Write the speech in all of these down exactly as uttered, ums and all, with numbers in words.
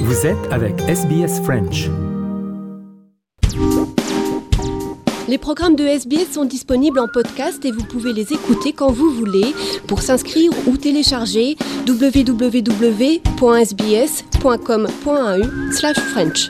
Vous êtes avec S B S French. Les programmes de S B S sont disponibles en podcast et vous pouvez les écouter quand vous voulez. Pour s'inscrire ou télécharger, w w w point s b s point com point a u slash French.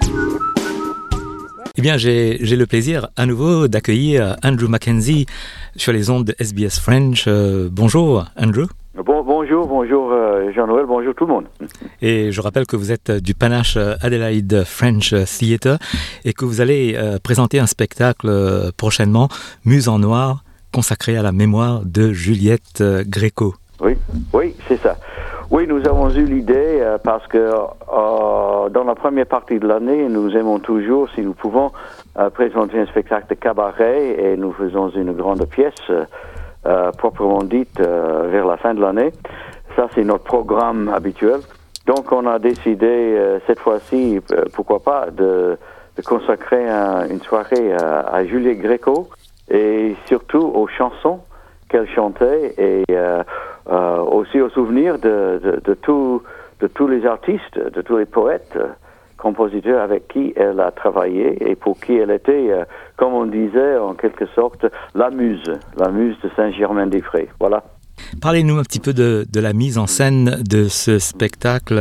Eh bien, j'ai, j'ai le plaisir à nouveau d'accueillir Andrew Mackenzie sur les ondes de S B S French. Euh, bonjour, Andrew. Bon, bonjour, bonjour euh, Jean-Noël, bonjour tout le monde. Et je rappelle que vous êtes du Panache Adelaide French Theatre et que vous allez euh, présenter un spectacle euh, prochainement, Muse en noir, consacré à la mémoire de Juliette euh, Gréco. Oui, oui, c'est ça. Oui, nous avons eu l'idée euh, parce que euh, dans la première partie de l'année, nous aimons toujours, si nous pouvons, euh, présenter un spectacle de cabaret et nous faisons une grande pièce euh, euh, proprement dite euh, vers la fin de l'année. Ça, c'est notre programme habituel. Donc, on a décidé euh, cette fois-ci, euh, pourquoi pas, de, de consacrer un, une soirée à, à Juliette Gréco et surtout aux chansons qu'elle chantait et euh, euh, aussi au souvenir de, de, de, tout, de tous les artistes, de tous les poètes, euh, compositeurs avec qui elle a travaillé et pour qui elle était, euh, comme on disait en quelque sorte, la muse, la muse de Saint-Germain-des-Prés. Voilà. Parlez-nous un petit peu de, de la mise en scène de ce spectacle.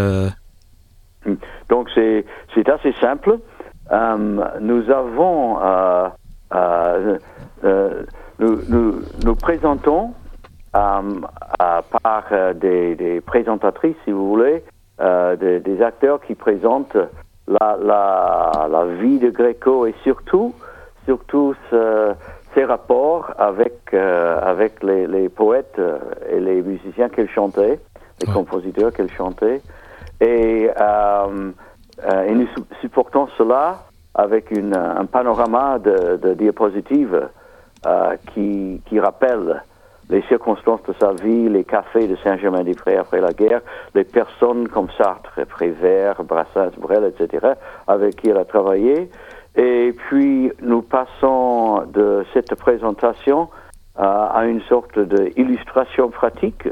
Donc c'est, c'est assez simple. Euh, nous avons... Euh, euh, euh, nous, nous, nous présentons euh, euh, par euh, des, des présentatrices, si vous voulez, euh, des, des acteurs qui présentent la, la, la vie de Gréco et surtout, surtout ce, ses rapports avec, euh, avec les, les poètes et les musiciens qu'elle chantait, les ouais. compositeurs qu'elle chantait. Et, euh, euh, et nous supportons cela avec une, un panorama de, de diapositives euh, qui, qui rappelle les circonstances de sa vie, les cafés de Saint-Germain-des-Prés après la guerre, les personnes comme Sartre, Prévert, Brassens, Brel, et cetera, avec qui elle a travaillé. Et puis, nous passons de cette présentation euh, à une sorte d'illustration pratique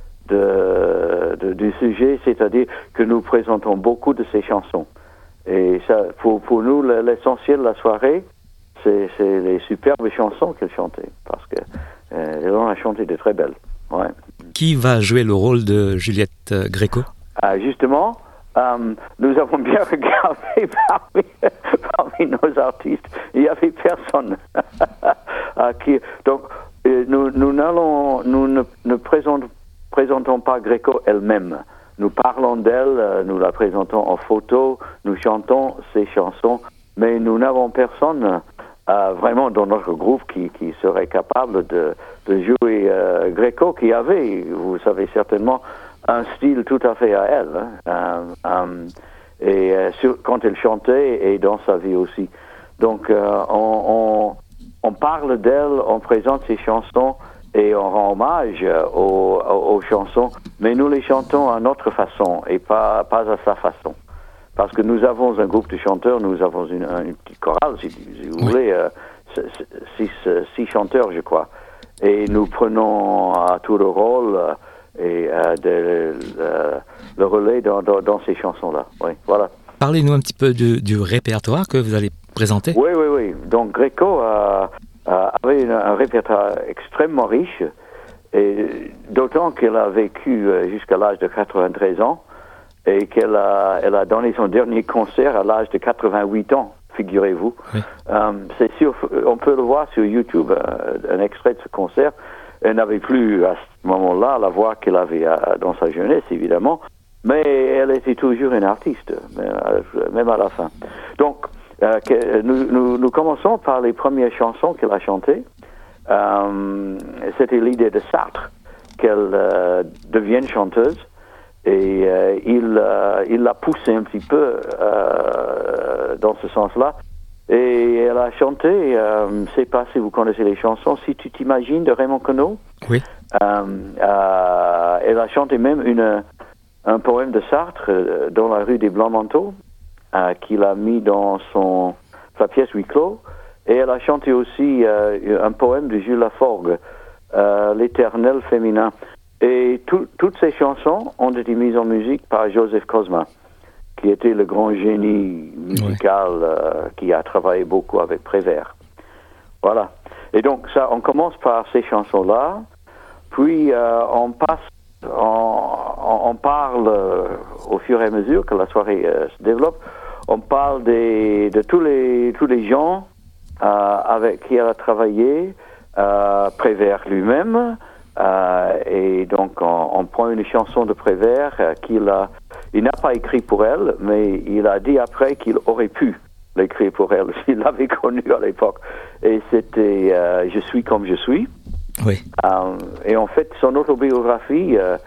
de, de, du sujet, c'est-à-dire que nous présentons beaucoup de ses chansons. Et ça, pour, pour nous, l'essentiel de la soirée, c'est, c'est les superbes chansons qu'elle chantait, parce que euh, elle en a chanté de très belles. Ouais. Qui va jouer le rôle de Juliette Gréco ? Ah, justement, euh, nous avons bien regardé parmi, parmi nos artistes, il n'y avait personne. ah, qui, donc, euh, nous, nous, n'allons, nous ne, ne présentons, présentons pas Gréco elle-même. Nous parlons d'elle, nous la présentons en photo, nous chantons ses chansons, mais nous n'avons personne euh, vraiment dans notre groupe qui, qui serait capable de, de jouer euh, Gréco, qui avait, vous savez certainement, un style tout à fait à elle, hein, euh, euh, et euh, sur, quand elle chantait et dans sa vie aussi. Donc euh, on, on, on parle d'elle, on présente ses chansons et on rend hommage aux, aux, aux chansons, mais nous les chantons à notre façon et pas, pas à sa façon. Parce que nous avons un groupe de chanteurs, nous avons une, une petite chorale, si, si vous oui. voulez, euh, six, six chanteurs, je crois. Et nous prenons à tout le rôle euh, et euh, de, euh, le relais dans, dans, dans ces chansons-là. Oui, voilà. Parlez-nous un petit peu du, du répertoire que vous allez présenter. Oui, oui, oui. Donc Gréco a... Euh, avait une, un répertoire extrêmement riche, et d'autant qu'elle a vécu euh, jusqu'à l'âge de quatre-vingt-treize ans, et qu'elle a, elle a donné son dernier concert à l'âge de quatre-vingt-huit ans, figurez-vous. Oui. Euh, c'est sûr, on peut le voir sur YouTube, euh, un extrait de ce concert. Elle n'avait plus à ce moment-là la voix qu'elle avait à, dans sa jeunesse, évidemment, mais elle était toujours une artiste, même à la fin. Donc, Euh, que, nous, nous, nous commençons par les premières chansons qu'elle a chantées. Euh, c'était l'idée de Sartre qu'elle euh, devienne chanteuse et euh, il, euh, il l'a poussée un petit peu euh, dans ce sens-là. Et elle a chanté, euh, je ne sais pas si vous connaissez les chansons, Si tu t'imagines de Raymond Queneau. Oui. Euh, euh, elle a chanté même une, un poème de Sartre euh, dans la rue des Blancs-Manteaux. Euh, qu'il a mis dans son, sa pièce Huis clos. Et elle a chanté aussi euh, un poème de Jules Laforgue, euh, L'éternel féminin. Et tout, toutes ces chansons ont été mises en musique par Joseph Cosma. qui était le grand génie musical ouais. euh, qui a travaillé beaucoup avec Prévert. Voilà. Et donc, ça, on commence par ces chansons-là, puis euh, on passe, on, on parle euh, au fur et à mesure que la soirée euh, se développe, on parle des, de tous les, tous les gens euh, avec qui elle a travaillé, euh, Prévert lui-même, euh, et donc on, on prend une chanson de Prévert euh, qu'il a, il n'a pas écrit pour elle, mais il a dit après qu'il aurait pu l'écrire pour elle, s'il l'avait connu à l'époque. Et c'était euh, « Je suis comme je suis ». Oui. Euh, et en fait, son autobiographie, euh,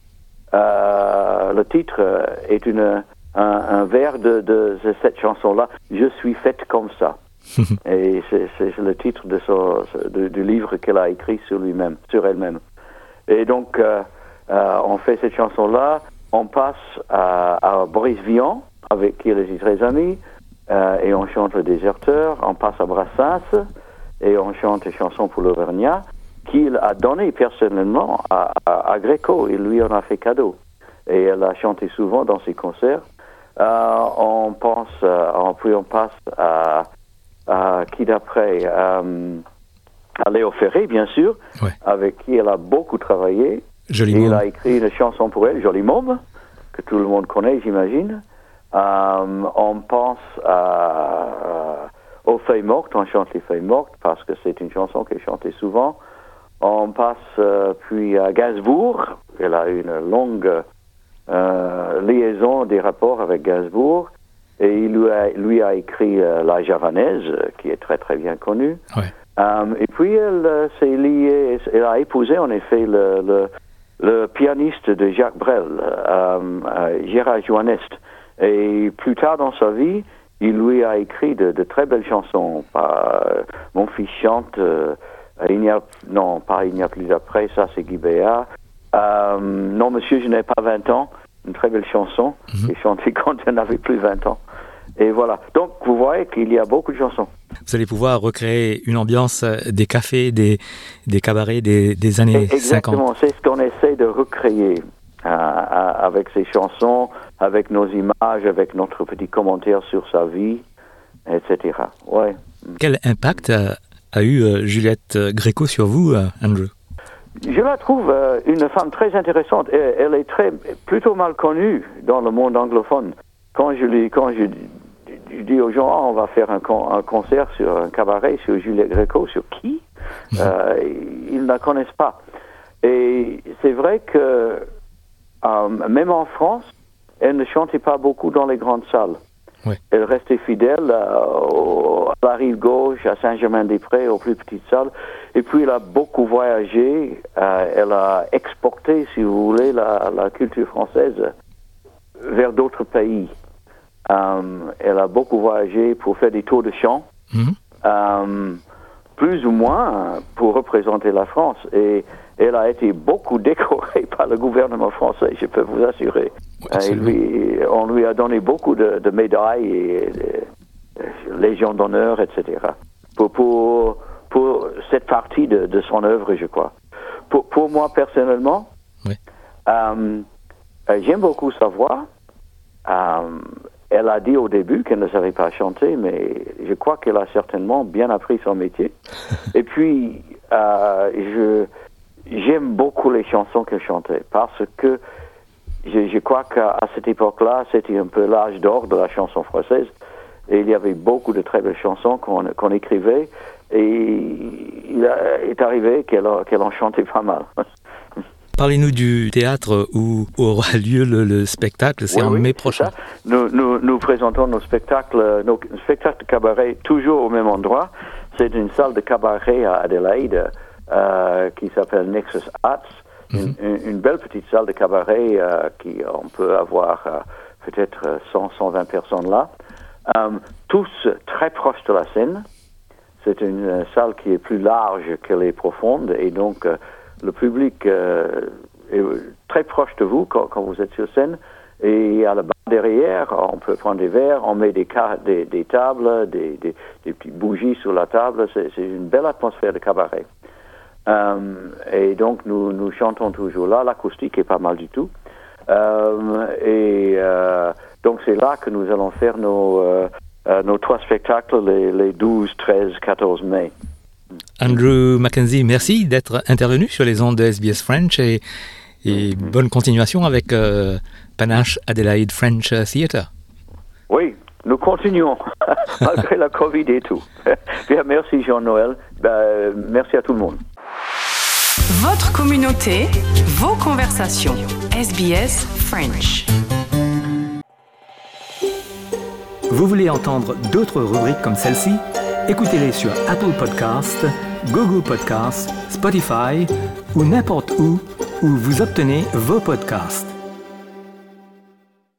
euh, le titre est une, un, un vers de, de, de cette chanson-là, « Je suis faite comme ça ». Et c'est, c'est le titre de son, de, du livre qu'elle a écrit sur lui-même, sur elle-même. Et donc, euh, euh, on fait cette chanson-là, on passe à, à Boris Vian, avec qui elle était très amie, euh, et on chante Le Déserteur, on passe à Brassens, et on chante des chansons pour l'Auvergnat, qu'il a donné personnellement à, à, à Gréco, et lui en a fait cadeau. Et elle a chanté souvent dans ses concerts. Euh, on pense, euh, on, puis on passe à, à qui d'après euh, à Léo Ferré, bien sûr, ouais. avec qui elle a beaucoup travaillé. Joli et môme. Il a écrit une chanson pour elle, Joli môme, que tout le monde connaît, j'imagine. Euh, on pense à, à, aux Feuilles mortes, on chante les Feuilles mortes, parce que c'est une chanson qu'elle chantait souvent. On passe euh, puis à Gainsbourg. Elle a une longue euh, liaison des rapports avec Gainsbourg. Et il lui a, lui a écrit euh, La Javanaise, qui est très très bien connue. Ouais. Um, et puis elle euh, s'est liée, elle a épousé en effet le, le, le pianiste de Jacques Brel, euh, euh, Gérard Joannest. Et plus tard dans sa vie, il lui a écrit de, de très belles chansons. Euh, Mon fils chante, euh, il n'y a, non, pas Il n'y a plus après, ça c'est Guy Béat. Euh, non, monsieur, je n'ai pas vingt ans, une très belle chanson, mm-hmm. qui est chantée quand elle n'avait plus vingt ans. Et voilà. Donc, vous voyez qu'il y a beaucoup de chansons. Vous allez pouvoir recréer une ambiance des cafés, des, des cabarets des, des années Exactement, cinquante. c'est ce qu'on essaie de recréer euh, avec ces chansons, avec nos images, avec notre petit commentaire sur sa vie, et cetera. Ouais. Quel impact a, a eu euh, Juliette Gréco sur vous, euh, Andrew? Je la trouve euh, une femme très intéressante. Elle, elle est très, plutôt mal connue dans le monde anglophone. Quand je, lui, quand je, je dis aux gens, oh, on va faire un, con, un concert sur un cabaret sur Juliette Gréco, sur qui euh, ils ne la connaissent pas. Et c'est vrai que euh, même en France, elle ne chantait pas beaucoup dans les grandes salles. Oui. Elle restait fidèle euh, au, à la rive gauche, à Saint-Germain-des-Prés, aux plus petites salles. Et puis elle a beaucoup voyagé. Euh, elle a exporté, si vous voulez, la, la culture française vers d'autres pays. Um, elle a beaucoup voyagé pour faire des tours de chant, mm-hmm. um, plus ou moins pour représenter la France. Et elle a été beaucoup décorée par le gouvernement français, je peux vous assurer. Et lui, on lui a donné beaucoup de, de médailles, et de, de Légion d'honneur, et cetera. Pour, pour, pour cette partie de, de son œuvre, je crois. Pour, pour moi, personnellement, oui. um, j'aime beaucoup sa voix. Um, elle a dit au début qu'elle ne savait pas chanter, mais je crois qu'elle a certainement bien appris son métier. Et puis, euh, je, j'aime beaucoup les chansons qu'elle chantait, parce que je, je crois qu'à cette époque-là, c'était un peu l'âge d'or de la chanson française, et il y avait beaucoup de très belles chansons qu'on, qu'on écrivait, et il a, est arrivé qu'elle, qu'elle en chantait pas mal. Parlez-nous du théâtre où aura lieu le, le spectacle, c'est oui, en oui, mai prochain. Nous, nous, nous présentons nos spectacles, nos spectacles de cabaret toujours au même endroit. C'est une salle de cabaret à Adélaïde euh, qui s'appelle Nexus Arts, mm-hmm. une, une belle petite salle de cabaret euh, qui on peut avoir euh, peut-être cent, cent vingt personnes là. Euh, tous très proches de la scène. C'est une salle qui est plus large qu'elle est profonde, et donc euh, le public euh, est très proche de vous quand, quand vous êtes sur scène. Et à la barre derrière, on peut prendre des verres, on met des, car- des, des tables, des, des, des petites bougies sur la table. C'est, c'est une belle atmosphère de cabaret. Euh, et donc, nous, nous chantons toujours là. L'acoustique est pas mal du tout. Euh, et euh, donc c'est là que nous allons faire nos, euh, euh, nos trois spectacles les, les douze, treize, quatorze mai. Andrew Mackenzie, merci d'être intervenu sur les ondes de S B S French et, et mm-hmm. bonne continuation avec euh, Panache Adelaide French Theatre. Oui, nous continuons, malgré la Covid et tout. Bien, merci Jean-Noël, ben, merci à tout le monde. Votre communauté, vos conversations. S B S French. Vous voulez entendre d'autres rubriques comme celle-ci? Écoutez-les sur Apple Podcasts, Google Podcasts, Spotify ou n'importe où où vous obtenez vos podcasts.